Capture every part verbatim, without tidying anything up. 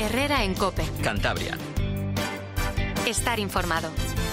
Herrera en COPE. Cantabria. Estar informado.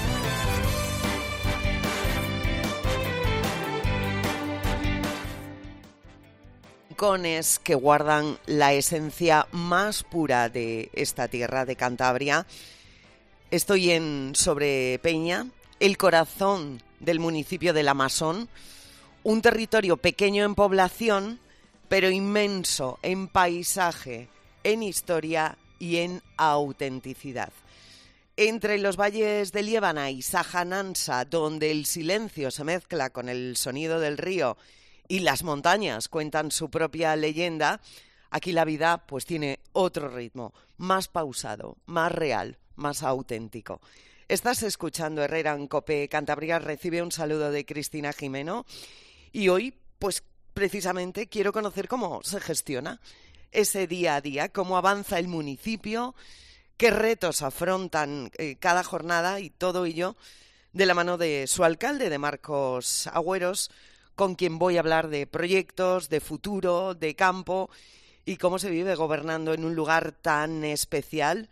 Rincones que guardan la esencia más pura de esta tierra de Cantabria. Estoy en Sobrepeña, el corazón del municipio de La Masón, un territorio pequeño en población, pero inmenso en paisaje, en historia y en autenticidad. Entre los valles de Liébana y Sajanansa, donde el silencio se mezcla con el sonido del río y las montañas cuentan su propia leyenda, aquí la vida pues tiene otro ritmo, más pausado, más real, más auténtico. Estás escuchando Herrera en COPE Cantabria, recibe un saludo de Cristina Jimeno y hoy pues precisamente quiero conocer cómo se gestiona ese día a día, cómo avanza el municipio, qué retos afrontan eh, cada jornada y todo ello de la mano de su alcalde, de Marcos Agüeros, con quien voy a hablar de proyectos, de futuro, de campo y cómo se vive gobernando en un lugar tan especial,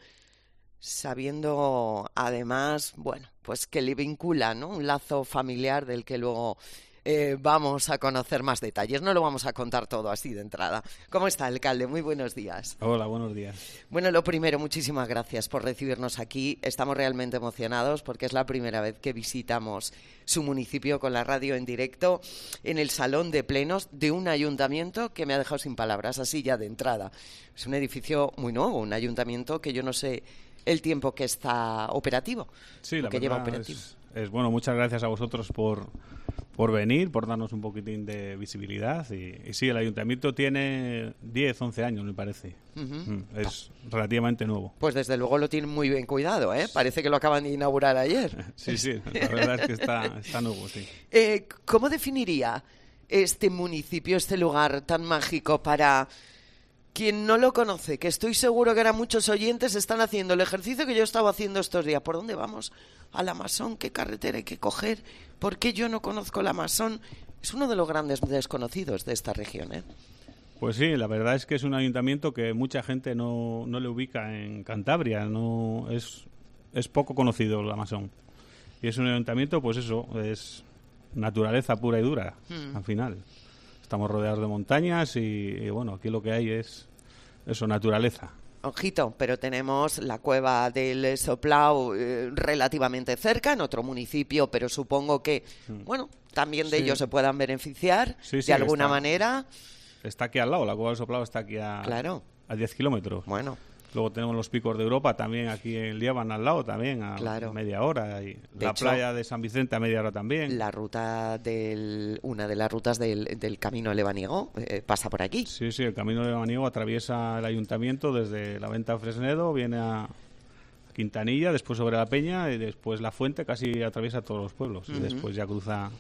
sabiendo además, bueno, pues que le vincula, ¿no?, un lazo familiar del que luego eh, vamos a conocer más detalles. No lo vamos a contar todo así de entrada. ¿Cómo está, alcalde? Muy buenos días. Hola, buenos días. Bueno, lo primero, muchísimas gracias por recibirnos aquí. Estamos realmente emocionados porque es la primera vez que visitamos su municipio con la radio en directo en el salón de plenos de un ayuntamiento que me ha dejado sin palabras, así ya de entrada. Es un edificio muy nuevo, un ayuntamiento que yo no sé el tiempo que está operativo. Sí, la que lleva verdad operativo. Es, es bueno, muchas gracias a vosotros por, por venir, por darnos un poquitín de visibilidad. Y, y sí, el ayuntamiento tiene diez, once años, me parece. Uh-huh. Es relativamente nuevo. Pues desde luego lo tienen muy bien cuidado, ¿eh? Parece que lo acaban de inaugurar ayer. Sí, sí, la verdad es que está, está nuevo, sí. Eh, ¿Cómo definiría este municipio, este lugar tan mágico para quien no lo conoce? Que estoy seguro que ahora muchos oyentes están haciendo el ejercicio que yo estaba haciendo estos días. ¿Por dónde vamos? ¿A La Masón? ¿Qué carretera hay que coger? ¿Por qué yo no conozco La Masón? Es uno de los grandes desconocidos de esta región, ¿eh? Pues sí, la verdad es que es un ayuntamiento que mucha gente no, no le ubica en Cantabria. No es, es poco conocido La Masón. Y es un ayuntamiento, pues eso, es naturaleza pura y dura, hmm. al final. Estamos rodeados de montañas y, y bueno, aquí lo que hay es eso, naturaleza. Ojito, pero tenemos la cueva del Soplao eh, relativamente cerca, en otro municipio, pero supongo que, mm. bueno, también de sí. ellos se puedan beneficiar sí, sí, de alguna está, manera. Está aquí al lado, la cueva del Soplao está aquí a, claro. a diez kilómetros. Bueno. Luego tenemos los picos de Europa también aquí en Liébana al lado también a claro. media hora y de la hecho, playa de San Vicente a media hora también. La ruta del una de las rutas del, del camino lebaniego eh, pasa por aquí. Sí, sí, el camino lebaniego atraviesa el ayuntamiento desde la Venta de Fresnedo, viene a Quintanilla, después sobre la Peña y después la Fuente, casi atraviesa todos los pueblos uh-huh. y después ya cruza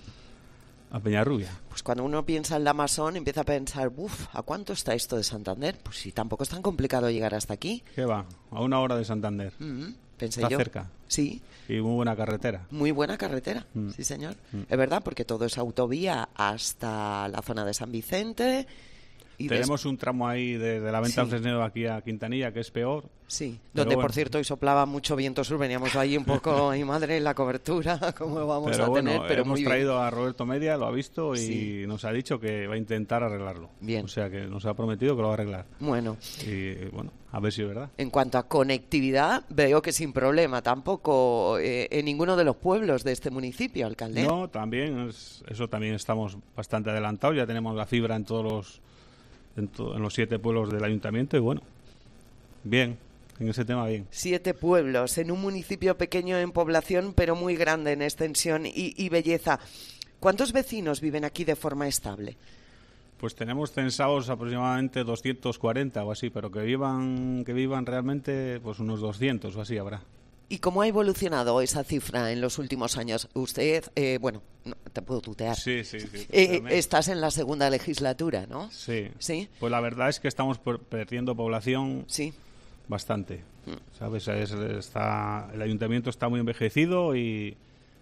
a Peñarrubia. Pues cuando uno piensa en La Masón empieza a pensar, uff, ¿a cuánto está esto de Santander? Pues si tampoco es tan complicado llegar hasta aquí. ¿Qué va? A una hora de Santander. Mm, pensé está yo. cerca. Sí. Y muy buena carretera. Muy buena carretera, mm. sí señor. Mm. Es verdad, porque todo es autovía hasta la zona de San Vicente. Y tenemos des... un tramo ahí de, de la Venta sí. de Fresnedo aquí a Quintanilla que es peor. Sí, donde bueno. por cierto hoy soplaba mucho viento sur, veníamos ahí un poco, ay madre, la cobertura, cómo vamos pero a bueno, tener, pero hemos muy traído bien. a Roberto Media, lo ha visto y sí. nos ha dicho que va a intentar arreglarlo. Bien. O sea que nos ha prometido que lo va a arreglar. Bueno. Y bueno, a ver si es verdad. En cuanto a conectividad, veo que sin problema tampoco eh, en ninguno de los pueblos de este municipio, alcalde. No, también, es, eso también estamos bastante adelantados, ya tenemos la fibra en todos los En, to- en los siete pueblos del ayuntamiento y bueno, bien, en ese tema bien. Siete pueblos en un municipio pequeño en población pero muy grande en extensión y, y belleza. ¿Cuántos vecinos viven aquí de forma estable? Pues tenemos censados aproximadamente doscientos cuarenta o así, pero que vivan que vivan realmente pues unos doscientos o así habrá. ¿Y cómo ha evolucionado esa cifra en los últimos años? Usted, eh, bueno, no, te puedo tutear. Sí, sí, sí. Eh, estás en la segunda legislatura, ¿no? Sí. ¿Sí? Pues la verdad es que estamos per- perdiendo población sí. bastante. ¿Sabes? Es, está, el ayuntamiento está muy envejecido y,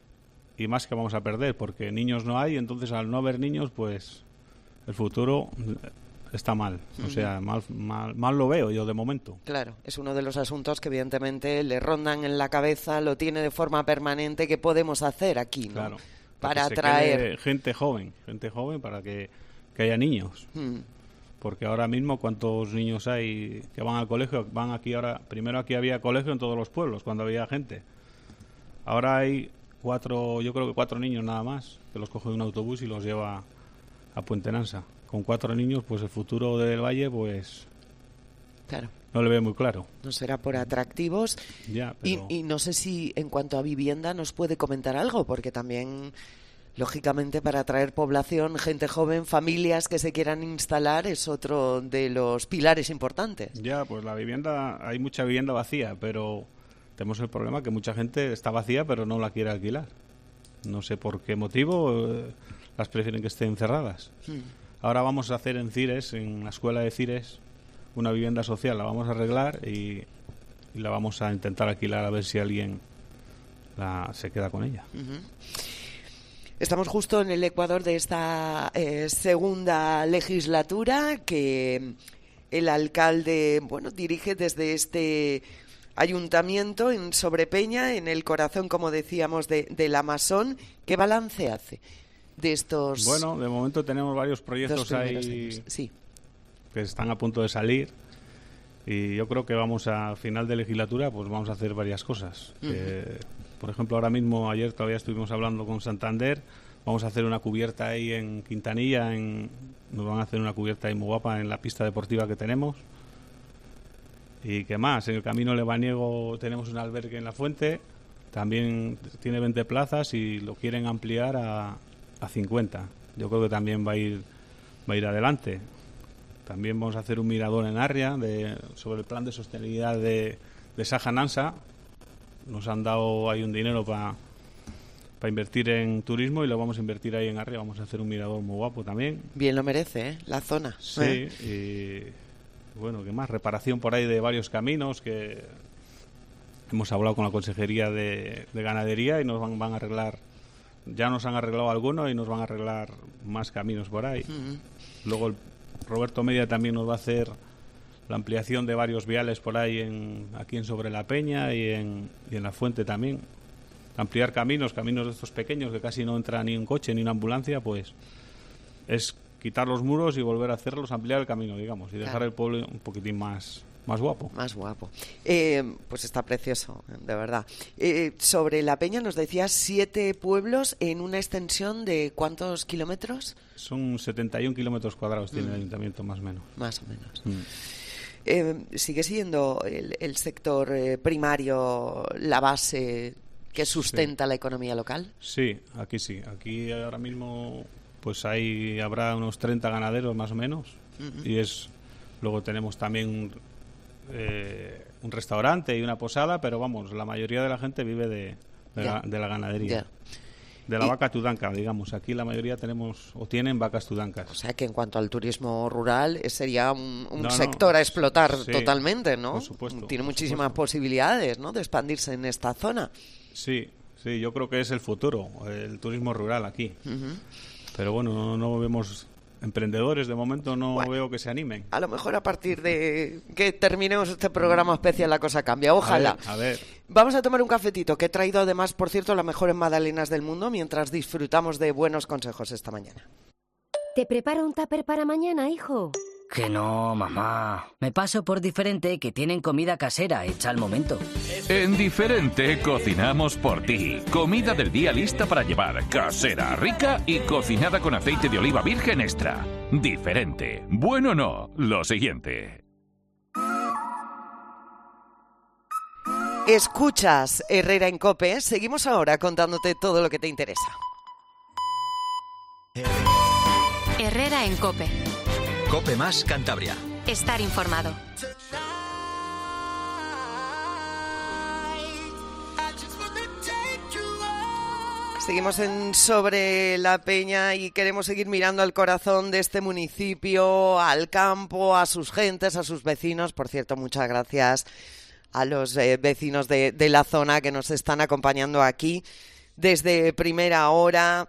y más que vamos a perder, porque niños no hay, entonces al no haber niños, pues el futuro está mal. O sea, mal, mal, mal lo veo yo de momento. Claro, es uno de los asuntos que evidentemente le rondan en la cabeza, lo tiene de forma permanente. ¿Qué podemos hacer aquí, no? Claro. Para se atraer quede gente joven, gente joven para que, que haya niños. Mm. Porque ahora mismo, ¿cuántos niños hay que van al colegio? Van aquí ahora. Primero aquí había colegio en todos los pueblos, cuando había gente. Ahora hay cuatro, yo creo que cuatro niños nada más, que los coge un autobús y los lleva a Puente Nansa. Con cuatro niños, pues el futuro del valle, pues Claro. no le ve muy claro. No será por atractivos. Ya, pero... y, y no sé si en cuanto a vivienda nos puede comentar algo, porque también, lógicamente, para atraer población, gente joven, familias que se quieran instalar, es otro de los pilares importantes. Ya, pues la vivienda, hay mucha vivienda vacía, pero tenemos el problema que mucha gente está vacía, pero no la quiere alquilar. No sé por qué motivo, eh, las prefieren que estén cerradas. Hmm. Ahora vamos a hacer en Cires, en la escuela de Cires, una vivienda social. La vamos a arreglar y, y la vamos a intentar alquilar a ver si alguien la, se queda con ella. Uh-huh. Estamos justo en el ecuador de esta eh, segunda legislatura que el alcalde, bueno, dirige desde este ayuntamiento en Sobrepeña, en el corazón, como decíamos, de, de la Masón. ¿Qué balance hace de estos? Bueno, de momento tenemos varios proyectos ahí sí. que están a punto de salir y yo creo que vamos a final de legislatura, pues vamos a hacer varias cosas. Uh-huh. eh, por ejemplo, ahora mismo, ayer todavía estuvimos hablando con Santander, vamos a hacer una cubierta ahí en Quintanilla, en, nos van a hacer una cubierta ahí muy guapa en la pista deportiva que tenemos. ¿Y qué más? En el Camino Lebaniego tenemos un albergue en La Fuente, también tiene veinte plazas y lo quieren ampliar a, a cincuenta. Yo creo que también va a ir va a ir adelante. También vamos a hacer un mirador en Arria de, sobre el plan de sostenibilidad de, de Saja Nansa. Nos han dado ahí un dinero para para invertir en turismo y lo vamos a invertir ahí en Arria. Vamos a hacer un mirador muy guapo también. Bien lo merece, ¿eh? La zona. Sí, ¿eh? Y bueno, ¿qué más? Reparación por ahí de varios caminos que hemos hablado con la Consejería de, de Ganadería y nos van, van a arreglar, ya nos han arreglado algunos y nos van a arreglar más caminos por ahí. Uh-huh. Luego el Roberto Media también nos va a hacer la ampliación de varios viales por ahí en, aquí en Sobre la Peña y en, y en La Fuente también. Ampliar caminos, caminos de estos pequeños que casi no entra ni un coche ni una ambulancia, pues es quitar los muros y volver a hacerlos, ampliar el camino, digamos, y dejar claro. el pueblo un poquitín más, más guapo. Más guapo. Eh, pues está precioso, de verdad. Eh, sobre La Peña nos decías siete pueblos en una extensión de ¿cuántos kilómetros? Son setenta y un kilómetros cuadrados, tiene mm. el ayuntamiento, más o menos. Más o menos. Mm. Eh, ¿Sigue siendo el, el sector eh, primario la base que sustenta sí. la economía local? Sí, aquí sí. Aquí ahora mismo pues ahí habrá unos treinta ganaderos más o menos. Uh-huh. Y es luego tenemos también eh, un restaurante y una posada, pero vamos, la mayoría de la gente vive de, de, yeah. la, de la ganadería. Yeah. De la y, vaca tudanca, digamos. Aquí la mayoría tenemos o tienen vacas tudancas. O sea que en cuanto al turismo rural sería un, un no, sector no, a explotar sí, totalmente, ¿no? Por supuesto. Tiene por muchísimas supuesto. posibilidades, ¿no?, de expandirse en esta zona. Sí, sí, yo creo que es el futuro, el turismo rural aquí. Uh-huh. Pero bueno, no, no vemos emprendedores, de momento no bueno, veo que se animen. A lo mejor a partir de que terminemos este programa especial la cosa cambia, ojalá. A ver, a ver. Vamos a tomar un cafetito, que he traído además, por cierto, las mejores magdalenas del mundo, mientras disfrutamos de buenos consejos esta mañana. ¿Te preparo un tupper para mañana, hijo? Que no, mamá. Me paso por Diferente, que tienen comida casera hecha al momento. En Diferente cocinamos por ti. Comida del día lista para llevar, casera, rica y cocinada con aceite de oliva virgen extra. Diferente. Bueno o no, lo siguiente. Escuchas Herrera en COPE. Seguimos ahora contándote todo lo que te interesa. Herrera en COPE. COPE más Cantabria. Estar informado. Seguimos en Sobre la Peña y queremos seguir mirando al corazón de este municipio, al campo, a sus gentes, a sus vecinos. Por cierto, muchas gracias a los eh, vecinos de, de la zona que nos están acompañando aquí desde primera hora.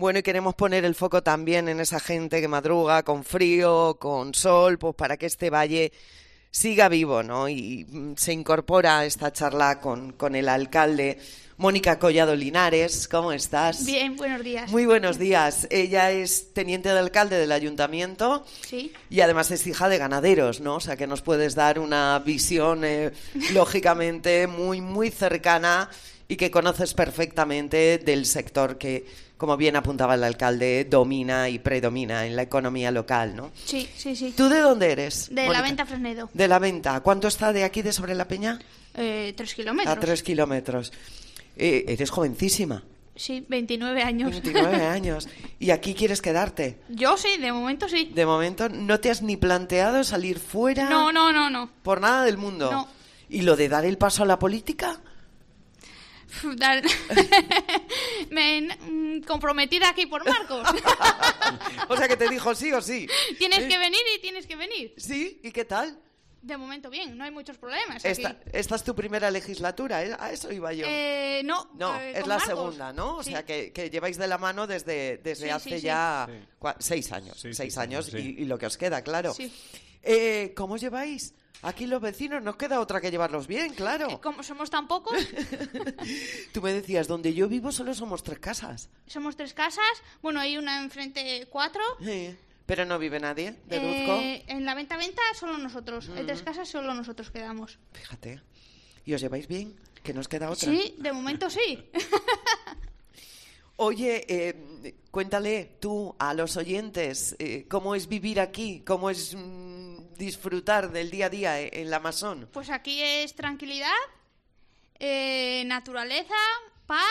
Bueno, y queremos poner el foco también en esa gente que madruga con frío, con sol, pues para que este valle siga vivo, ¿no? Y se incorpora a esta charla con, con el alcalde Mónica Collado Linares. ¿Cómo estás? Bien, buenos días. Muy buenos días. Ella es teniente de alcalde del ayuntamiento. Sí. Y además es hija de ganaderos, ¿no? O sea que nos puedes dar una visión, eh, lógicamente, muy, muy cercana y que conoces perfectamente del sector que, como bien apuntaba el alcalde, domina y predomina en la economía local, ¿no? Sí, sí, sí. ¿Tú de dónde eres? De Mónica? La Venta, Fresnedo. De La Venta. ¿Cuánto está de aquí, de Sobre la Peña? Eh, tres kilómetros. A tres kilómetros. Eh, eres jovencísima. Sí, veintinueve años. veintinueve años. ¿Y aquí quieres quedarte? Yo sí, de momento sí. De momento, ¿no te has ni planteado salir fuera? No, no, no, no. Por nada del mundo. No. ¿Y lo de dar el paso a la política? Dar... Me mm, comprometida aquí por Marcos. O sea que te dijo sí o sí. Tienes ¿Eh? que venir y tienes que venir. ¿Sí? ¿Y qué tal? De momento bien, no hay muchos problemas aquí. Esta, esta es tu primera legislatura, ¿eh? A eso iba yo. Eh, no, No, eh, es con la Marcos. segunda, ¿no? O Sí. sea, que, que lleváis de la mano desde, desde Sí, hace sí, sí. ya Sí. cua- seis años. Sí, sí, seis sí, años sí. Y, y lo que os queda, claro. Sí. Eh, ¿Cómo os lleváis? Aquí los vecinos, nos queda otra que llevarlos bien, claro. Eh, Como somos tan pocos, Tú me decías, donde yo vivo solo somos tres casas. somos tres casas. Bueno, hay una enfrente, cuatro. Eh, pero no vive nadie, deduzco. Eh, en La Venta Venta solo nosotros. En tres casas solo nosotros quedamos. Fíjate. ¿Y os lleváis bien? ¿Que nos queda otra? Sí, de momento sí. Oye, eh, cuéntale tú a los oyentes eh, cómo es vivir aquí, cómo es mm, disfrutar del día a día en, en la Masón. Pues aquí es tranquilidad, eh, naturaleza, paz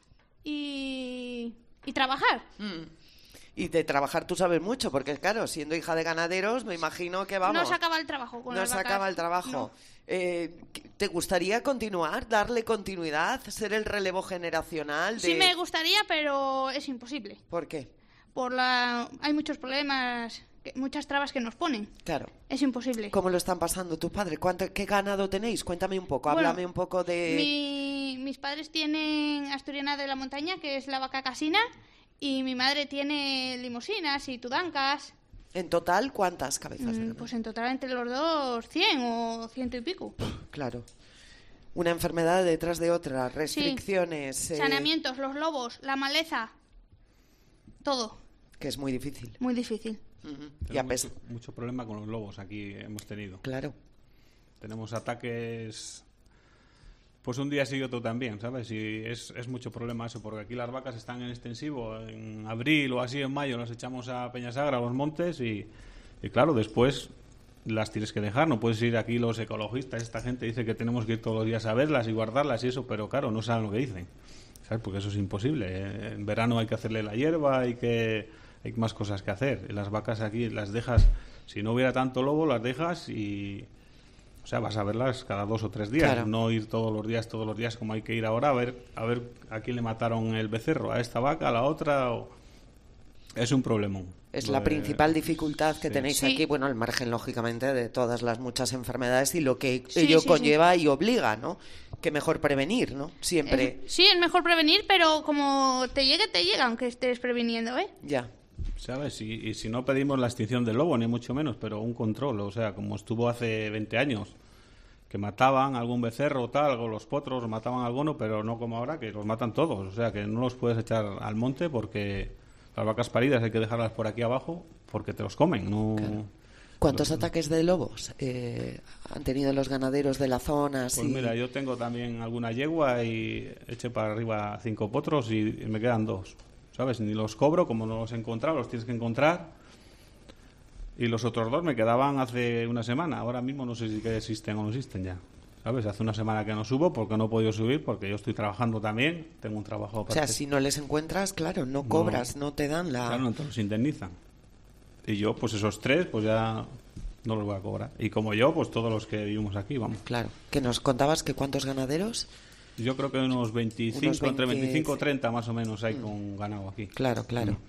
y, y trabajar. Mm. Y de trabajar tú sabes mucho, porque claro, siendo hija de ganaderos, me imagino que vamos. No se acaba el trabajo con No las se vacas. acaba el trabajo. No. Eh, ¿Te gustaría continuar, darle continuidad, ser el relevo generacional? De... Sí me gustaría, pero es imposible. ¿Por qué? Por la hay muchos problemas, que- muchas trabas que nos ponen. Claro. Es imposible. ¿Cómo lo están pasando tus padres? ¿Cuánto, ¿Qué ganado tenéis? Cuéntame un poco, Bueno, háblame un poco de... Mi- mis padres tienen Asturiana de la Montaña, que es la vaca casina, y mi madre tiene limosinas y tudancas. En total, ¿cuántas cabezas Mm, tenemos? Pues en total entre los dos cien o ciento y pico. Claro. Una enfermedad detrás de otra, restricciones... eh, Saneamientos, los lobos, la maleza, todo. que es muy difícil. Muy difícil. Ujú. Y a Tenemos pes- mucho, mucho problema con los lobos aquí hemos tenido. Claro. Tenemos ataques, pues un día sí y otro también, ¿sabes? Y es, es mucho problema eso, porque aquí las vacas están en extensivo, en abril o así en mayo las echamos a Peñasagra, a los montes, y, y claro, después las tienes que dejar, no puedes ir aquí los ecologistas, esta gente dice que tenemos que ir todos los días a verlas y guardarlas y eso, pero claro, no saben lo que dicen, ¿sabes? Porque eso es imposible. Eh, En verano hay que hacerle la hierba, hay que hay más cosas que hacer. Y las vacas aquí las dejas, si no hubiera tanto lobo, las dejas y... O sea, vas a verlas cada dos o tres días, Claro. no ir todos los días, todos los días como hay que ir ahora a ver a ver a quién le mataron el becerro, a esta vaca, a la otra. O... Es un problemón. Es Lo la de- principal dificultad que sí. tenéis Sí. aquí, bueno, al margen, lógicamente, de todas las muchas enfermedades y lo que Sí, ello sí, conlleva y obliga, ¿no? Que mejor prevenir, ¿no? Siempre. Es- sí, es mejor prevenir, pero como te llegue, te llega, aunque estés previniendo, ¿eh? Ya. ¿Sabes? Y, y si no pedimos la extinción del lobo, ni mucho menos, pero un control. O sea, como estuvo hace veinte años, que mataban algún becerro o tal, o los potros mataban a alguno, pero no como ahora, que los matan todos. O sea, que no los puedes echar al monte porque las vacas paridas hay que dejarlas por aquí abajo porque te los comen. No. Claro. ¿Cuántos ataques de lobos eh, han tenido los ganaderos de la zona? Pues así? mira, yo tengo también alguna yegua y eché para arriba cinco potros y, y me quedan dos. ¿Sabes? Ni los cobro, como no los he encontrado, los tienes que encontrar. Y los otros dos me quedaban hace una semana. Ahora mismo no sé si que existen o no existen ya. ¿Sabes? Hace una semana que no subo porque no he podido subir, porque yo estoy trabajando también. Tengo un trabajo O sea, aparte. si no les encuentras, claro, no cobras, no, te dan la... Claro, no te los indemnizan. Y yo, pues esos tres, pues ya no los voy a cobrar. Y como yo, pues todos los que vivimos aquí, vamos. Claro. Que nos contabas que cuántos ganaderos... Yo creo que unos veinticinco, Unos entre veinte veinticinco y treinta más o menos hay con ganado aquí. Claro, claro. Mm.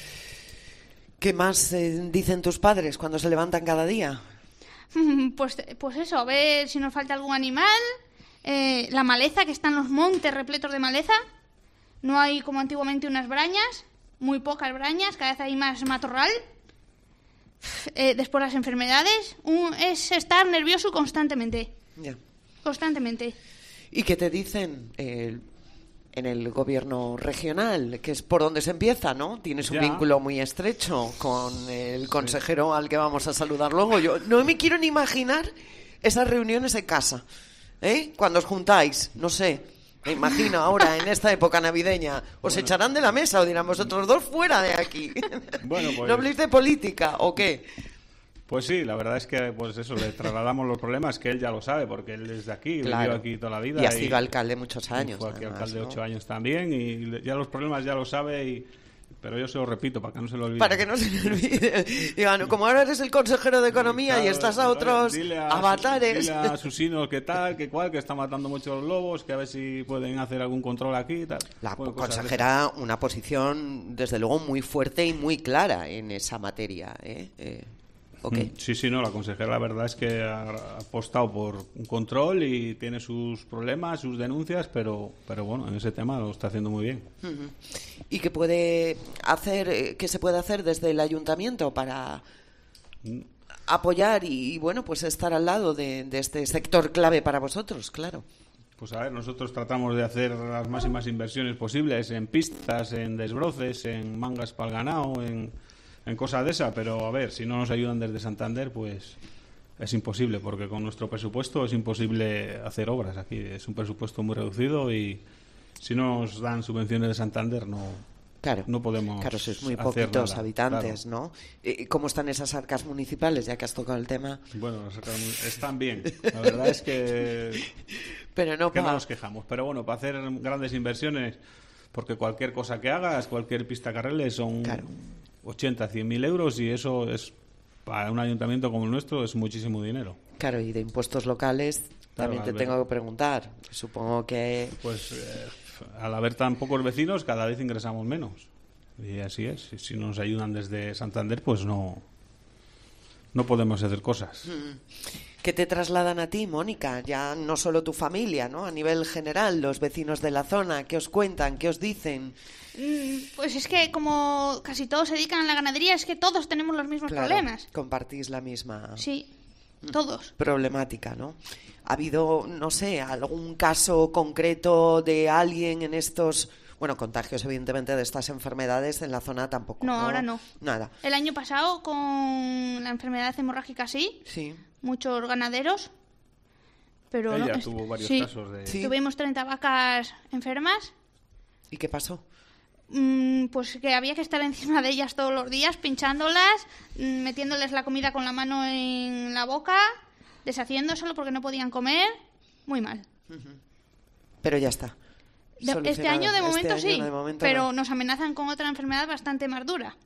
¿Qué más eh, dicen tus padres cuando se levantan cada día? Pues, pues eso, a ver si nos falta algún animal. Eh, la maleza, que están los montes repletos de maleza. No hay como antiguamente unas brañas. muy pocas brañas, cada vez hay más matorral. Eh, después las enfermedades, un, es estar nervioso constantemente. Ya. Constantemente. ¿Y qué te dicen eh, en el gobierno regional? Que es por donde se empieza, ¿no? Tienes un Ya. vínculo muy estrecho con el consejero al que vamos a saludar luego. Yo no me quiero ni imaginar esas reuniones en casa, ¿eh? Cuando os juntáis, no sé. Me imagino ahora, en esta época navideña, os Bueno. echarán de la mesa o dirán vosotros dos fuera de aquí. Bueno, pues- ¿No habléis de política o qué? Pues sí, la verdad es que pues eso, le trasladamos los problemas, que él ya lo sabe, porque él es de aquí, Claro. vivió aquí toda la vida. Y ha sido alcalde muchos años. Fue aquí además, alcalde ¿no? ocho años también, y le- ya los problemas ya lo sabe, y, pero yo se lo repito, para que no se lo olvide. Para que no se me olvide. Digan, como ahora eres el consejero de Economía y Claro, estás a claro, otros dile a avatares. Dile a Susino que tal, que cual, que está matando mucho los lobos, que a ver si pueden hacer algún control aquí y tal. La Bueno, cosas de consejera, una posición, desde luego, muy fuerte y muy clara en esa materia. ¿eh? Eh, ¿ok? Mm, Sí, sí, no, la consejera la verdad es que ha ha apostado por un control y tiene sus problemas, sus denuncias, pero, pero bueno, en ese tema lo está haciendo muy bien. Ujú. ¿Y qué puede hacer, eh, qué se puede hacer desde el ayuntamiento para apoyar y, y, bueno, pues estar al lado de, de este sector clave para vosotros, claro? Pues a ver, nosotros tratamos de hacer las máximas inversiones posibles en pistas, en desbroces, en mangas para el ganado, en, en cosas de esas, pero a ver, si no nos ayudan desde Santander, pues es imposible, porque con nuestro presupuesto es imposible hacer obras aquí. Es un presupuesto muy reducido y si no nos dan subvenciones de Santander no, Claro, no podemos claro, sois muy hacer poquitos nada, habitantes, claro. ¿no? ¿Y cómo están esas arcas municipales, ya que has tocado el tema? Bueno, nos sacan- están bien. La verdad es que Pero no que no para... nos quejamos. Pero bueno, para hacer grandes inversiones, porque cualquier cosa que hagas, cualquier pista que arregles, son Claro. ochenta, cien mil euros y eso es, para un ayuntamiento como el nuestro, es muchísimo dinero. Claro, y de impuestos locales también Claro, te al tengo ver- que preguntar. Supongo que... Pues eh, al haber tan pocos vecinos, cada vez ingresamos menos. Y así es. Y si no nos ayudan desde Santander, pues no, no podemos hacer cosas. ¿Qué te trasladan a ti, Mónica? Ya no solo tu familia, ¿no? A nivel general, los vecinos de la zona, ¿qué os cuentan? ¿Qué os dicen? Mm, Pues es que como casi todos se dedican a la ganadería, es que todos tenemos los mismos Claro, problemas. compartís la misma Sí, todos. problemática, ¿no? ¿Ha habido, no sé, algún caso concreto de alguien en estos... Bueno, contagios, evidentemente, de estas enfermedades en la zona tampoco. No, ahora no. Nada. El año pasado, con la enfermedad hemorrágica, sí, Sí. muchos ganaderos, pero Ella no. es- tuvo varios sí. casos de... Sí. Tuvimos treinta vacas enfermas, ¿Y qué pasó? mm, pues que había que estar encima de ellas todos los días, pinchándolas, mm, metiéndoles la comida con la mano en la boca, deshaciéndoselo porque no podían comer, muy mal. Pero ya está. De- este Solucionado. año de Este momento año sí, de momento pero no. nos amenazan con otra enfermedad bastante más dura,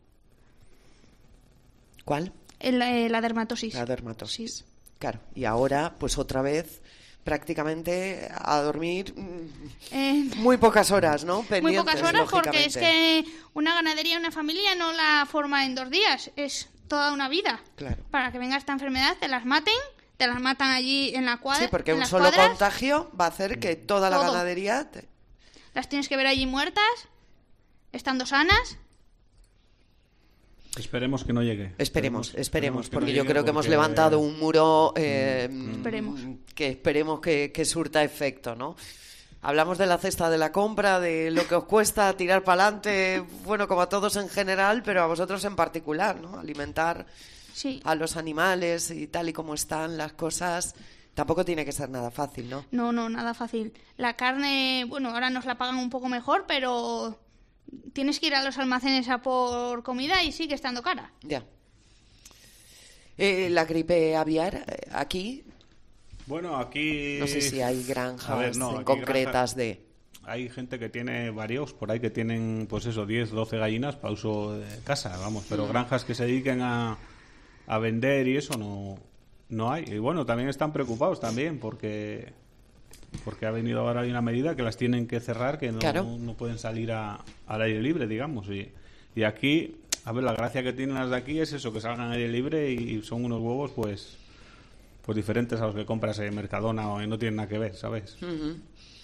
¿Cuál? el- eh, la dermatosis. La dermatosis. Sí. Claro. Y ahora, pues otra vez, prácticamente a dormir mm, Eh, muy pocas horas, ¿no? Muy Pendientes, pocas horas porque es lógicamente. que una ganadería, una familia no la forma en dos días, es toda una vida. Claro. Para que venga esta enfermedad, te las maten, te las matan allí en la cuadra. Sí, porque en un las solo cuadras, contagio va a hacer que toda la Todo. ganadería... te- las tienes que ver allí muertas, estando sanas. Esperemos que no llegue. Esperemos, esperemos, que porque no yo llegue creo que hemos porque- levantado un muro eh, Esperemos. que esperemos que, que surta efecto, ¿no? Hablamos de la cesta de la compra, de lo que os cuesta tirar para adelante, bueno, como a todos en general, pero a vosotros en particular, ¿no? Alimentar Sí. a los animales y tal y como están las cosas, tampoco tiene que ser nada fácil, ¿no? No, no, nada fácil. La carne, bueno, ahora nos la pagan un poco mejor, pero tienes que ir a los almacenes a por comida y sigue estando cara. Ya. Eh, la gripe aviar, eh, aquí, Bueno, aquí... no sé si hay granjas A ver, no, en aquí concretas granja- de... Hay gente que tiene varios por ahí que tienen, pues eso, diez, doce gallinas para uso de casa, vamos, pero Mm. granjas que se dediquen a, a vender y eso no, no hay. Y bueno, también están preocupados también porque porque ha venido ahora hay una medida que las tienen que cerrar, que no, Claro. no pueden salir a- al aire libre, digamos. Y, y aquí, a ver, la gracia que tienen las de aquí es eso, que salgan al aire libre y son unos huevos, pues pues diferentes a los que compras en Mercadona o no tienen nada que ver, ¿sabes? Ujú.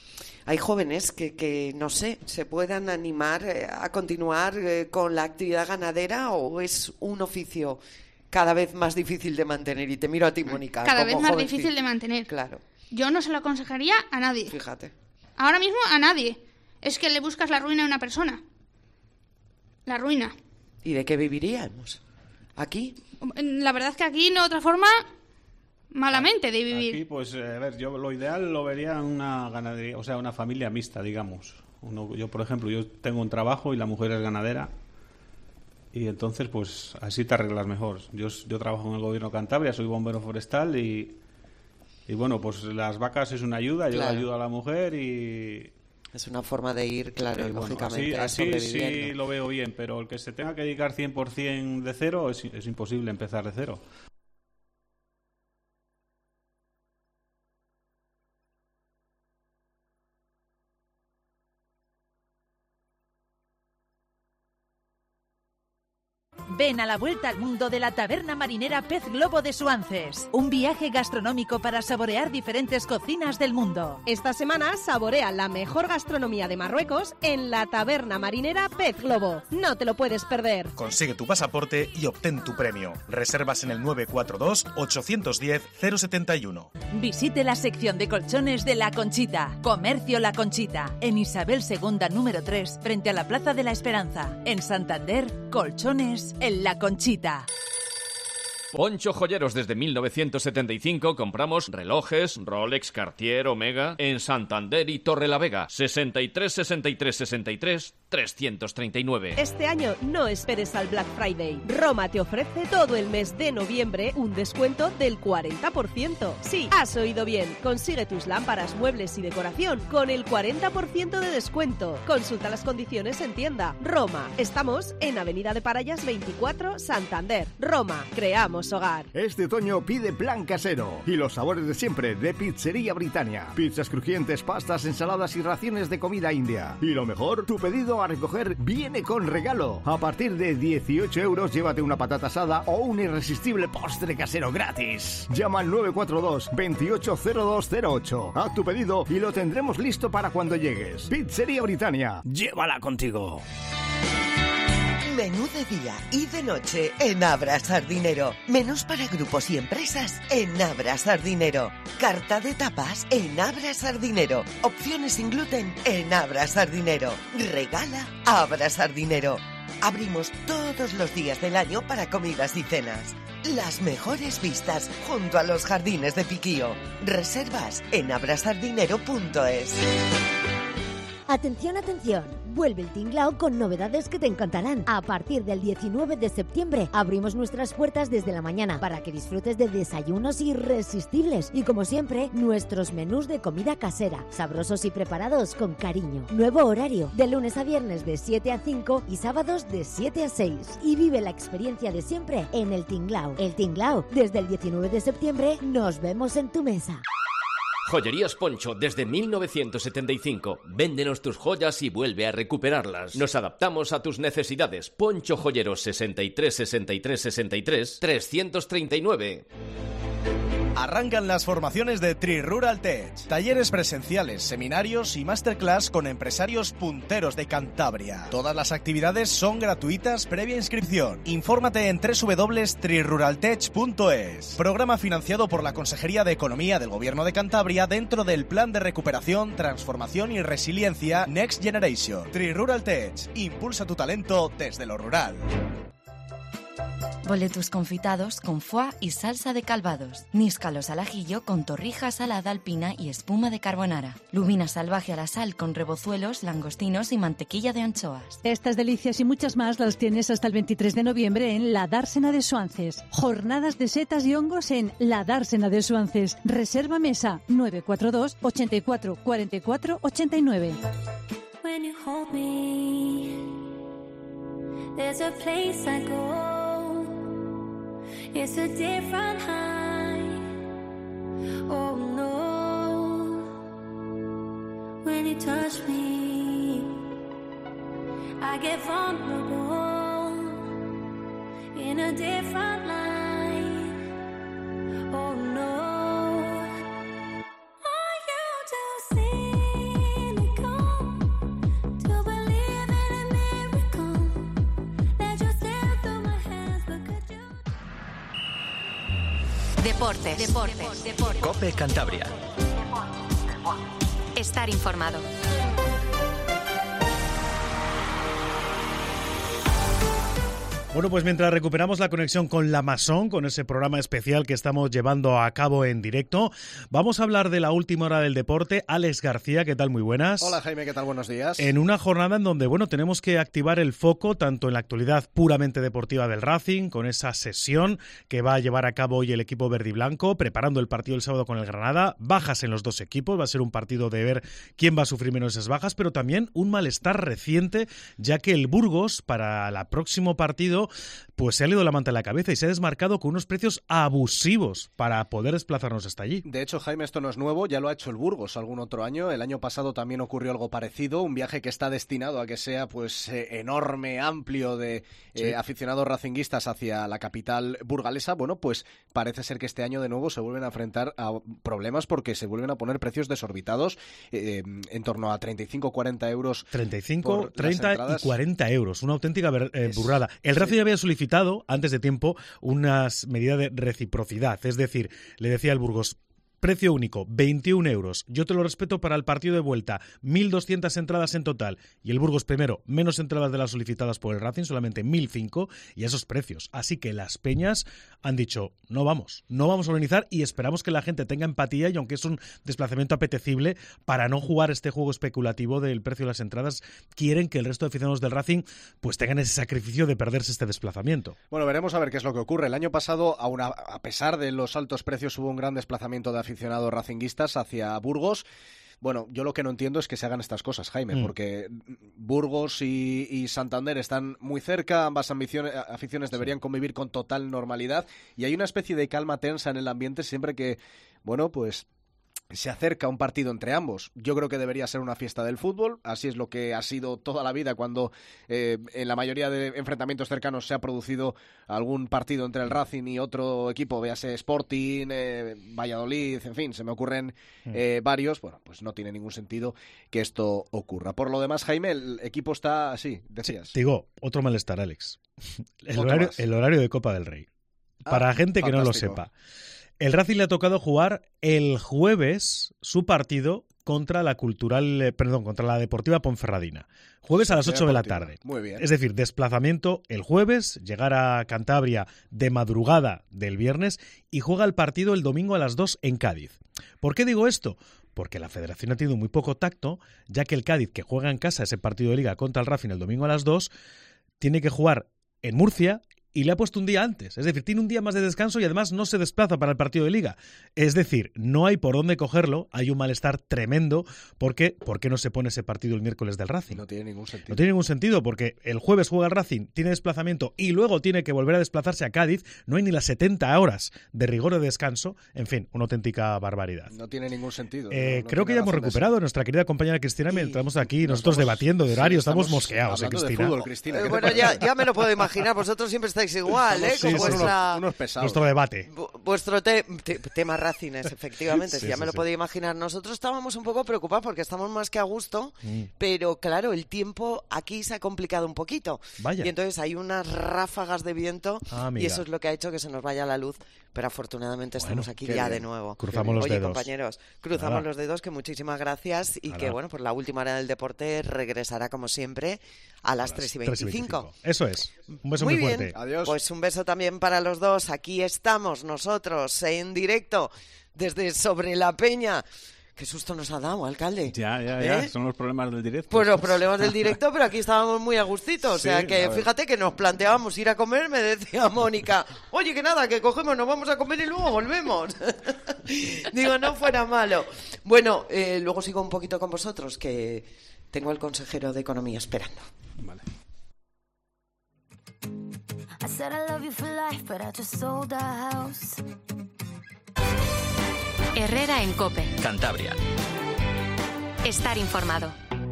hay jóvenes que, que, no sé, se puedan animar eh, a continuar eh, con la actividad ganadera, o es un oficio cada vez más difícil de mantener. Y te miro a ti, Mónica. Cada vez más joven, difícil sí. de mantener. Claro. Yo no se lo aconsejaría a nadie. Fíjate. Ahora mismo a nadie. Es que le buscas la ruina a una persona. La ruina. ¿Y de qué viviríamos? ¿Aquí? La verdad es que aquí no hay otra forma malamente de vivir. Aquí, pues, eh, a ver, yo lo ideal lo vería en una ganadería, o sea, una familia mixta, digamos. Uno, yo, por ejemplo, yo tengo un trabajo y la mujer es ganadera. Y entonces, pues, así te arreglas mejor. Yo, yo trabajo en el gobierno de Cantabria, soy bombero forestal y, y bueno, pues las vacas es una ayuda, yo claro. le ayudo a la mujer y... Es una forma de ir, claro, y bueno, lógicamente así, así sí sobreviviendo. lo veo bien, pero el que se tenga que dedicar cien por ciento de cero, es, es imposible empezar de cero. Ven a la vuelta al mundo de la taberna marinera Pez Globo de Suances. Un viaje gastronómico para saborear diferentes cocinas del mundo. Esta semana saborea la mejor gastronomía de Marruecos en la taberna marinera Pez Globo. No te lo puedes perder. Consigue tu pasaporte y obtén tu premio. Reservas en el nueve cuatro dos, ocho uno cero, cero siete uno. Visite la sección de colchones de La Conchita. Comercio La Conchita. En Isabel segunda número tres, frente a la Plaza de la Esperanza. En Santander, colchones en La Conchita. Poncho Joyeros. Desde mil novecientos setenta y cinco compramos relojes, Rolex, Cartier, Omega en Santander y Torrelavega. sesenta y tres sesenta y tres sesenta y tres trescientos treinta y nueve. Este año no esperes al Black Friday. Roma te ofrece todo el mes de noviembre un descuento del cuarenta por ciento. Sí, has oído bien. Consigue tus lámparas, muebles y decoración con el cuarenta por ciento de descuento. Consulta las condiciones en tienda. Roma. Estamos en Avenida de Parayas veinticuatro, Santander. Roma. Creamos hogar. Este otoño pide plan casero y los sabores de siempre de Pizzería Britannia. Pizzas crujientes, pastas, ensaladas y raciones de comida india. Y lo mejor, tu pedido a recoger viene con regalo. A partir de dieciocho euros llévate una patata asada o un irresistible postre casero gratis. Llama al nueve cuatro dos, veintiocho cero dos cero ocho. Haz tu pedido y lo tendremos listo para cuando llegues. Pizzería Britannia. Llévala contigo. Menú de día y de noche en Abra Sardinero. Menús para grupos y empresas en Abra Sardinero. Carta de tapas en Abra Sardinero. Opciones sin gluten en Abra Sardinero. Regala Abra Sardinero. Abrimos todos los días del año para comidas y cenas. Las mejores vistas junto a los jardines de Piquío. Reservas en abrasardinero punto es. Atención, atención. Vuelve el Tinglao con novedades que te encantarán. A partir del diecinueve de septiembre abrimos nuestras puertas desde la mañana para que disfrutes de desayunos irresistibles y, como siempre, nuestros menús de comida casera, sabrosos y preparados con cariño. Nuevo horario, de lunes a viernes de siete a cinco y sábados de siete a seis. Y vive la experiencia de siempre en el Tinglao. El Tinglao, desde el diecinueve de septiembre, nos vemos en tu mesa. Joyerías Poncho, desde mil novecientos setenta y cinco. Véndenos tus joyas y vuelve a recuperarlas. Nos adaptamos a tus necesidades. Poncho Joyeros sesenta y tres sesenta y tres sesenta y tres trescientos treinta y nueve. Arrancan las formaciones de Tri-Rural Tech. Talleres presenciales, seminarios y masterclass con empresarios punteros de Cantabria. Todas las actividades son gratuitas previa inscripción. Infórmate en doble u doble u doble u punto tri rural tech punto es. Programa financiado por la Consejería de Economía del Gobierno de Cantabria dentro del Plan de Recuperación, Transformación y Resiliencia Next Generation. Tri-Rural Tech. Impulsa tu talento desde lo rural. Boletus confitados con foie y salsa de calvados. Níscalos al ajillo con torrija salada alpina y espuma de carbonara. Lubina salvaje a la sal con rebozuelos, langostinos y mantequilla de anchoas. Estas delicias y muchas más las tienes hasta el veintitrés de noviembre en La Dársena de Suances. Jornadas de setas y hongos en La Dársena de Suances. Reserva mesa nueve cuatro dos, ochenta y cuatro, cuarenta y cuatro, ochenta y nueve. When you hold me, there's a place I go. It's a different high. Oh no. When you touch me, I get vulnerable in a different light. Oh no. Are you to see me? Deportes. Deportes. Deportes. Cope Cantabria. Estar informado. Bueno, pues mientras recuperamos la conexión con La Masón, con ese programa especial que estamos llevando a cabo en directo, vamos a hablar de la última hora del deporte. Alex García, ¿qué tal? Muy buenas. Hola Jaime, ¿qué tal? Buenos días. En una jornada en donde, bueno, tenemos que activar el foco tanto en la actualidad puramente deportiva del Racing, con esa sesión que va a llevar a cabo hoy el equipo verde y blanco, preparando el partido el sábado con el Granada, bajas en los dos equipos, va a ser un partido de ver quién va a sufrir menos esas bajas, pero también un malestar reciente, ya que el Burgos, para el próximo partido, pues se ha leído la manta en la cabeza y se ha desmarcado con unos precios abusivos para poder desplazarnos hasta allí. De hecho, Jaime, esto no es nuevo, ya lo ha hecho el Burgos algún otro año. El año pasado también ocurrió algo parecido, un viaje que está destinado a que sea pues eh, enorme, amplio de eh, sí. aficionados racinguistas hacia la capital burgalesa. Bueno, pues parece ser que este año de nuevo se vuelven a enfrentar a problemas porque se vuelven a poner precios desorbitados eh, en torno a treinta y cinco a cuarenta euros. treinta y cinco, treinta y cuarenta euros, una auténtica eh, burrada. El Racing sí. había solicitado antes de tiempo unas medidas de reciprocidad, es decir, le decía al Burgos, precio único, veintiún euros. Yo te lo respeto para el partido de vuelta. mil doscientas entradas en total. Y el Burgos primero, menos entradas de las solicitadas por el Racing, solamente mil cinco, y esos precios. Así que las peñas han dicho, no vamos, no vamos a organizar y esperamos que la gente tenga empatía y aunque es un desplazamiento apetecible, para no jugar este juego especulativo del precio de las entradas, quieren que el resto de aficionados del Racing pues tengan ese sacrificio de perderse este desplazamiento. Bueno, veremos a ver qué es lo que ocurre. El año pasado, aun a, a pesar de los altos precios, hubo un gran desplazamiento de aficionados aficionados racinguistas hacia Burgos. Bueno, yo lo que no entiendo es que se hagan estas cosas, Jaime, mm. porque Burgos y, y Santander están muy cerca, ambas ambiciones, aficiones deberían sí. convivir con total normalidad y hay una especie de calma tensa en el ambiente siempre que, bueno, pues se acerca un partido entre ambos. Yo creo que debería ser una fiesta del fútbol, así es lo que ha sido toda la vida cuando eh, en la mayoría de enfrentamientos cercanos se ha producido algún partido entre el Racing y otro equipo, véase Sporting, eh, Valladolid, en fin, se me ocurren eh, varios. Bueno, pues no tiene ningún sentido que esto ocurra. Por lo demás, Jaime, el equipo está así, decías. Sí, digo, otro malestar, Alex. El horario, el horario de Copa del Rey. Para ah, gente que fantástico. No lo sepa. El Racing le ha tocado jugar el jueves su partido contra la cultural, perdón, contra la Deportiva Ponferradina. Jueves a las ocho de la tarde. Muy bien. Es decir, desplazamiento el jueves, llegar a Cantabria de madrugada del viernes y juega el partido el domingo a las dos en Cádiz. ¿Por qué digo esto? Porque la Federación ha tenido muy poco tacto, ya que el Cádiz, que juega en casa ese partido de Liga contra el Racing el domingo a las dos, tiene que jugar en Murcia y le ha puesto un día antes. Es decir, tiene un día más de descanso y además no se desplaza para el partido de Liga. Es decir, no hay por dónde cogerlo, hay un malestar tremendo porque ¿por qué no se pone ese partido el miércoles del Racing? No tiene ningún sentido. No tiene ningún sentido porque el jueves juega el Racing, tiene desplazamiento y luego tiene que volver a desplazarse a Cádiz. No hay ni las setenta horas de rigor de descanso. En fin, una auténtica barbaridad. No tiene ningún sentido. Eh, no, no creo que ya hemos recuperado a nuestra querida compañera Cristina y entramos aquí nosotros estamos, debatiendo de horario. Sí, estamos, estamos mosqueados, ¿eh, Cristina? Fútbol, Cristina eh, bueno, ya, ya me lo puedo imaginar. Vosotros siempre estáis igual, ¿eh? Sí, vuestra, unos, unos pesados. Nuestro debate. Vuestro te, te, tema Racines, efectivamente, sí, ya sí, me lo sí. podía imaginar. Nosotros estábamos un poco preocupados porque estamos más que a gusto, mm. pero claro, el tiempo aquí se ha complicado un poquito. Vaya. Y entonces hay unas ráfagas de viento ah, y eso es lo que ha hecho que se nos vaya la luz. Pero afortunadamente bueno, estamos aquí ya bien. de nuevo. Cruzamos los Oye, dedos. compañeros, cruzamos Nada. los dedos, que muchísimas gracias y Nada. que, bueno, pues la última hora del deporte regresará como siempre a las, a las tres y veinticinco. Eso es. Un beso muy, muy bien. fuerte. Adiós. Pues un beso también para los dos. Aquí estamos nosotros en directo desde Sobre la Peña. Qué susto nos ha dado, alcalde. Ya, ya, ya. ¿Eh? Son los problemas del directo. Pues los problemas del directo, pero aquí estábamos muy a gustito. O sea, sí, que fíjate que nos planteábamos ir a comer, me decía Mónica, oye, que nada, que cogemos, nos vamos a comer y luego volvemos. Digo, no fuera malo. Bueno, eh, luego sigo un poquito con vosotros, que tengo al consejero de Economía esperando. Vale. I said I love you for life, but I just sold our house. Herrera en COPE. Cantabria. Estar informado.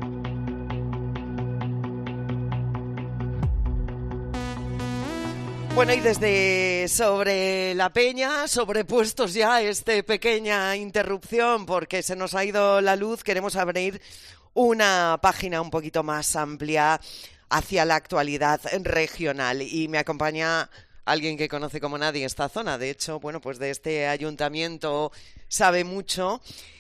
Bueno, y desde Sobre la Peña, sobrepuestos ya esta pequeña interrupción porque se nos ha ido la luz, queremos abrir una página un poquito más amplia hacia la actualidad regional. Y me acompaña alguien que conoce como nadie esta zona. De hecho, bueno, pues de este ayuntamiento sabe mucho.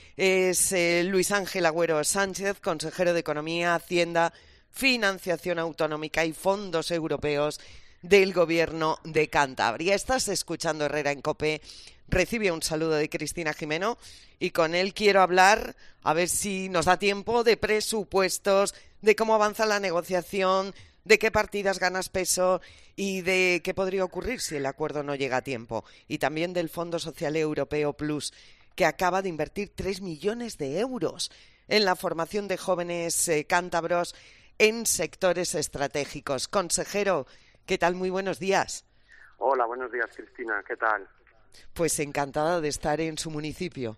Es eh, Luis Ángel Agüero Sánchez, consejero de Economía, Hacienda, Financiación Autonómica y Fondos Europeos del Gobierno de Cantabria. Estás escuchando Herrera en COPE. Recibe un saludo de Cristina Jimeno y con él quiero hablar, a ver si nos da tiempo, de presupuestos, de cómo avanza la negociación, de qué partidas ganas peso y de qué podría ocurrir si el acuerdo no llega a tiempo. Y también del Fondo Social Europeo Plus, que acaba de invertir tres millones de euros en la formación de jóvenes eh, cántabros en sectores estratégicos. Consejero, ¿qué tal? Muy buenos días. Hola, buenos días, Cristina. ¿Qué tal? Pues encantada de estar en su municipio.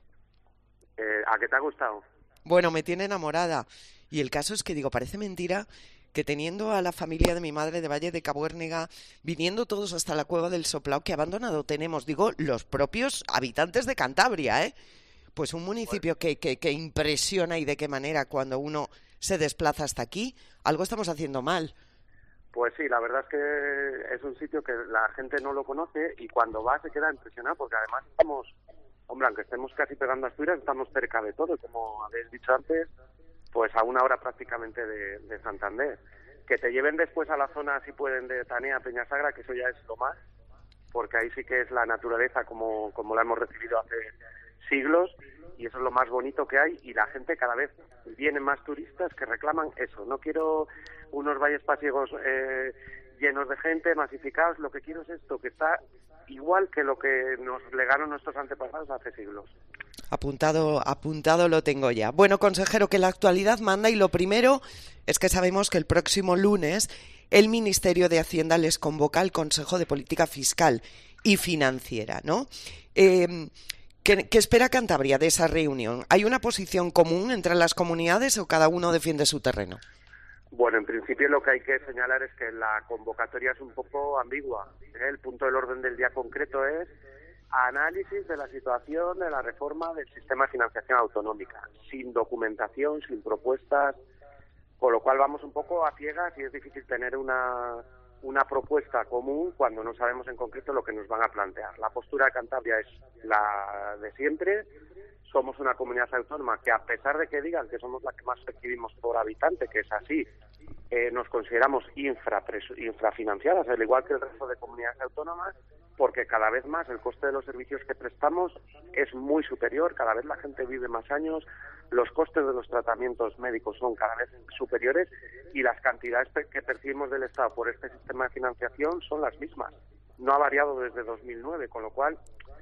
Eh, ¿A qué te ha gustado? Bueno, me tiene enamorada. Y el caso es que, digo, parece mentira que teniendo a la familia de mi madre de Valle de Cabuérnega, viniendo todos hasta la Cueva del Soplao, que abandonado tenemos, digo, los propios habitantes de Cantabria, ¿eh? Pues un municipio que, que, que impresiona y de qué manera cuando uno se desplaza hasta aquí, algo estamos haciendo mal. Pues sí, la verdad es que es un sitio que la gente no lo conoce y cuando va se queda impresionado porque además estamos, hombre, aunque estemos casi pegando a Asturias, estamos cerca de todo, como habéis dicho antes, pues a una hora prácticamente de, de Santander. Que te lleven después a la zona, si pueden, de Tanea, Peñasagra, que eso ya es lo más, porque ahí sí que es la naturaleza como, como la hemos recibido hace siglos y eso es lo más bonito que hay y la gente cada vez vienen más turistas que reclaman eso. No quiero unos valles pasiegos eh, llenos de gente, masificados, lo que quiero es esto, que está igual que lo que nos legaron nuestros antepasados hace siglos. Apuntado, apuntado lo tengo ya. Bueno, consejero, que la actualidad manda y lo primero es que sabemos que el próximo lunes el Ministerio de Hacienda les convoca al Consejo de Política Fiscal y Financiera, ¿no? Eh, ¿qué, ¿Qué espera Cantabria de esa reunión? ¿Hay una posición común entre las comunidades o cada uno defiende su terreno? Bueno, en principio lo que hay que señalar es que la convocatoria es un poco ambigua. El punto del orden del día concreto es análisis de la situación de la reforma del sistema de financiación autonómica, sin documentación, sin propuestas, con lo cual vamos un poco a ciegas y es difícil tener una, una propuesta común cuando no sabemos en concreto lo que nos van a plantear. La postura de Cantabria es la de siempre. Somos una comunidad autónoma que, a pesar de que digan que somos la que más percibimos por habitante, que es así, eh, nos consideramos infra, infrafinanciadas, al igual que el resto de comunidades autónomas, porque cada vez más el coste de los servicios que prestamos es muy superior, cada vez la gente vive más años, los costes de los tratamientos médicos son cada vez superiores y las cantidades que percibimos del Estado por este sistema de financiación son las mismas. No ha variado desde dos mil nueve, con lo cual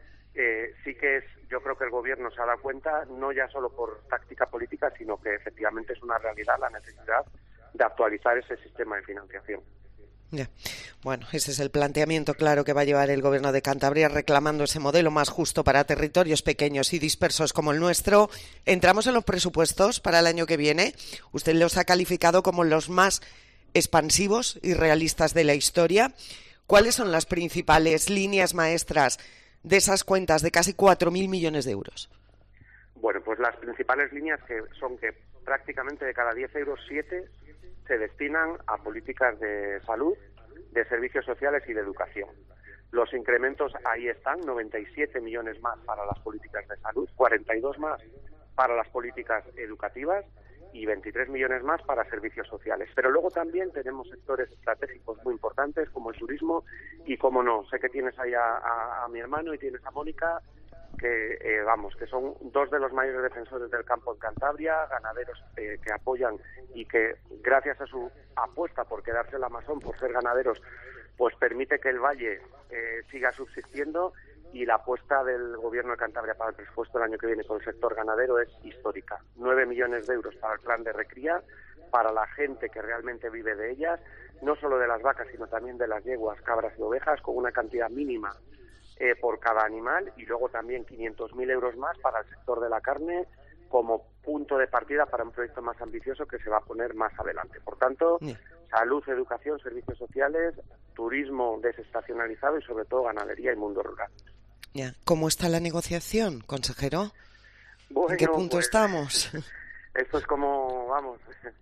eh, sí que es, yo creo que el Gobierno se ha dado cuenta, no ya solo por táctica política, sino que efectivamente es una realidad la necesidad de actualizar ese sistema de financiación. Ya. Bueno, ese es el planteamiento claro que va a llevar el Gobierno de Cantabria reclamando ese modelo más justo para territorios pequeños y dispersos como el nuestro. Entramos en los presupuestos para el año que viene. Usted los ha calificado como los más expansivos y realistas de la historia. ¿Cuáles son las principales líneas maestras de esas cuentas de casi cuatro mil millones de euros? Bueno, pues las principales líneas que son que prácticamente de cada diez euros, siete se destinan a políticas de salud, de servicios sociales y de educación. Los incrementos ahí están, noventa y siete millones más para las políticas de salud, cuarenta y dos más para las políticas educativas y veintitrés millones más para servicios sociales. Pero luego también tenemos sectores estratégicos muy importantes como el turismo y, como no, sé que tienes ahí a, a, a mi hermano y tienes a Mónica, que eh, vamos, que son dos de los mayores defensores del campo en Cantabria, ganaderos eh, que apoyan y que gracias a su apuesta por quedarse el Amazon, por ser ganaderos, pues permite que el valle eh, siga subsistiendo, y la apuesta del Gobierno de Cantabria para el presupuesto del año que viene con el sector ganadero es histórica. Nueve millones de euros para el plan de recría, para la gente que realmente vive de ellas, no solo de las vacas, sino también de las yeguas, cabras y ovejas, con una cantidad mínima Eh, por cada animal, y luego también quinientos mil euros más para el sector de la carne como punto de partida para un proyecto más ambicioso que se va a poner más adelante. Por tanto, yeah. salud, educación, servicios sociales, turismo desestacionalizado y sobre todo ganadería y mundo rural. Yeah. ¿Cómo está la negociación, consejero? Bueno, ¿en qué punto pues, estamos? Esto es como, vamos,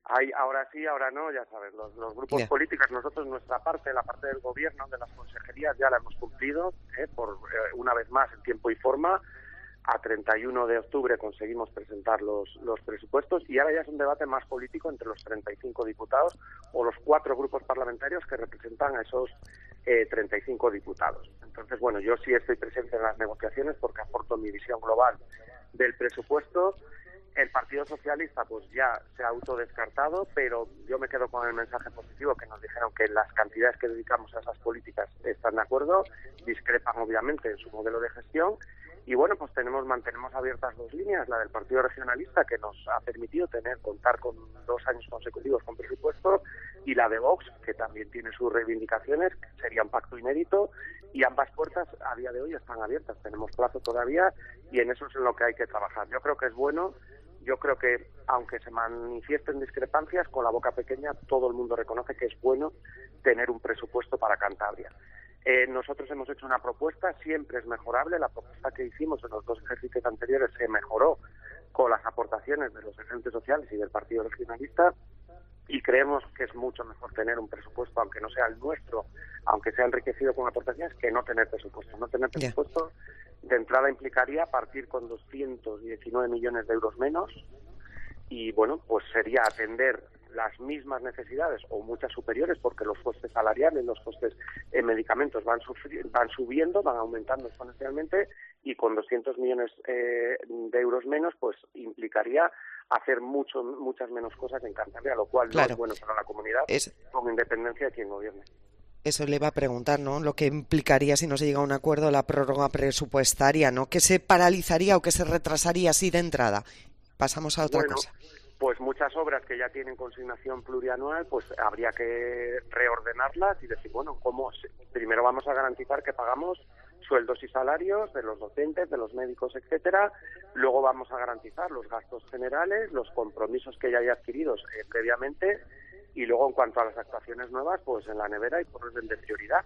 Hay, ahora sí, ahora no, ya sabes, los, los grupos Yeah. políticos, nosotros nuestra parte, la parte del gobierno, de las consejerías, ya la hemos cumplido, ¿eh? por eh, una vez más en tiempo y forma. A treinta y uno de octubre conseguimos presentar los, los presupuestos y ahora ya es un debate más político entre los treinta y cinco diputados o los cuatro grupos parlamentarios que representan a esos eh, treinta y cinco diputados. Entonces, bueno, yo sí estoy presente en las negociaciones porque aporto mi visión global del presupuesto. El Partido Socialista pues ya se ha autodescartado, pero yo me quedo con el mensaje positivo que nos dijeron que las cantidades que dedicamos a esas políticas están de acuerdo, discrepan obviamente en su modelo de gestión. Y bueno, pues tenemos mantenemos abiertas dos líneas, la del Partido Regionalista, que nos ha permitido tener contar con dos años consecutivos con presupuesto, y la de Vox, que también tiene sus reivindicaciones, que sería un pacto inédito, y ambas puertas a día de hoy están abiertas. Tenemos plazo todavía y en eso es en lo que hay que trabajar. Yo creo que es bueno, yo creo que aunque se manifiesten discrepancias, con la boca pequeña todo el mundo reconoce que es bueno tener un presupuesto para Cantabria. Eh, nosotros hemos hecho una propuesta, siempre es mejorable, la propuesta que hicimos en los dos ejercicios anteriores se mejoró con las aportaciones de los agentes sociales y del Partido Regionalista, y creemos que es mucho mejor tener un presupuesto, aunque no sea el nuestro, aunque sea enriquecido con aportaciones, que no tener presupuesto. No tener presupuesto de entrada implicaría partir con doscientos diecinueve millones de euros menos, y bueno, pues sería atender las mismas necesidades o muchas superiores, porque los costes salariales, los costes en medicamentos van, sufri- van subiendo, van aumentando exponencialmente, y con doscientos millones eh, de euros menos, pues implicaría hacer mucho, muchas menos cosas en Cantabria, lo cual Claro. no es bueno para la comunidad, Es- con independencia de quien gobierne. Eso le iba a preguntar, ¿no? Lo que implicaría, si no se llega a un acuerdo, la prórroga presupuestaria, ¿no? Que se paralizaría o que se retrasaría así de entrada. Pasamos a otra Bueno, cosa. pues muchas obras que ya tienen consignación plurianual, pues habría que reordenarlas y decir, bueno, ¿cómo? se- Primero vamos a garantizar que pagamos sueldos y salarios de los docentes, de los médicos, etcétera. Luego vamos a garantizar los gastos generales, los compromisos que ya hay adquiridos eh, previamente, y luego en cuanto a las actuaciones nuevas, pues en la nevera y por orden de prioridad.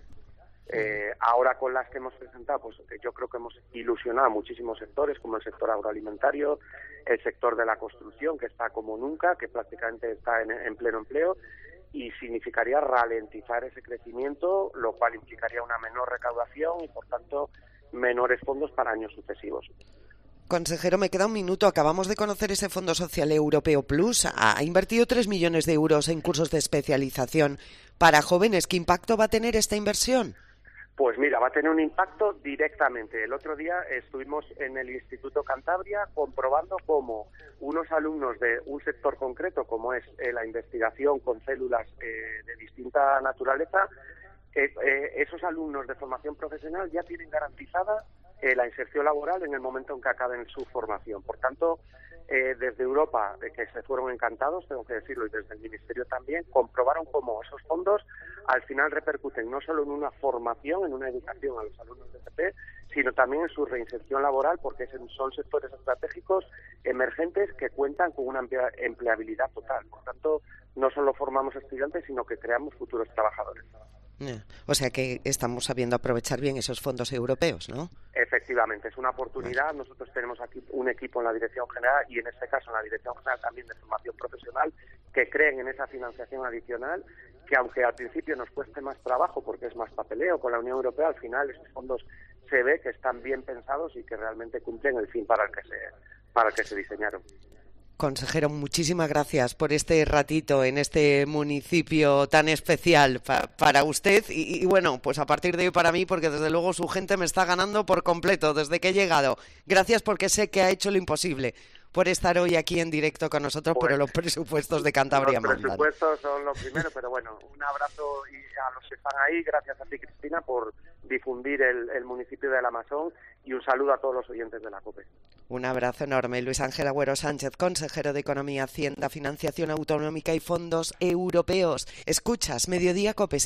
Eh, ahora con las que hemos presentado, pues eh, yo creo que hemos ilusionado a muchísimos sectores, como el sector agroalimentario, el sector de la construcción, que está como nunca, que prácticamente está en, en pleno empleo, y significaría ralentizar ese crecimiento, lo cual implicaría una menor recaudación y, por tanto, menores fondos para años sucesivos. Consejero, me queda un minuto. Acabamos de conocer ese Fondo Social Europeo Plus. Ha invertido tres millones de euros en cursos de especialización para jóvenes. ¿Qué impacto va a tener esta inversión? Pues mira, va a tener un impacto directamente. El otro día estuvimos en el Instituto Cantabria comprobando cómo unos alumnos de un sector concreto, como es eh, la investigación con células eh, de distinta naturaleza, eh, eh, esos alumnos de formación profesional ya tienen garantizada eh, la inserción laboral en el momento en que acaben su formación. Por tanto, eh, desde Europa, eh, que se fueron encantados, tengo que decirlo, y desde el Ministerio también, comprobaron cómo esos fondos al final repercuten no solo en una formación, en una educación a los alumnos de F P, sino también en su reinserción laboral, porque son sectores estratégicos emergentes que cuentan con una amplia empleabilidad total. Por tanto, no solo formamos estudiantes, sino que creamos futuros trabajadores. Yeah. O sea que estamos sabiendo aprovechar bien esos fondos europeos, ¿no? Efectivamente, es una oportunidad. Nosotros tenemos aquí un equipo en la Dirección General y en este caso en la Dirección General también de Formación Profesional que creen en esa financiación adicional, que aunque al principio nos cueste más trabajo porque es más papeleo con la Unión Europea, al final esos fondos se ve que están bien pensados y que realmente cumplen el fin para el que se, para el que se diseñaron. Consejero, muchísimas gracias por este ratito en este municipio tan especial pa- para usted y, y bueno, pues a partir de hoy para mí, porque desde luego su gente me está ganando por completo desde que he llegado. Gracias porque sé que ha hecho lo imposible por estar hoy aquí en directo con nosotros, Pues, pero los presupuestos de Cantabria Los mandan. presupuestos son lo primero, pero bueno, un abrazo y a los que están ahí, gracias a ti, Cristina, por difundir el, el municipio de Alamazón, y un saludo a todos los oyentes de la COPE. Un abrazo enorme. Luis Ángel Agüero Sánchez, consejero de Economía, Hacienda, Financiación Autonómica y Fondos Europeos. Escuchas, Mediodía COPE.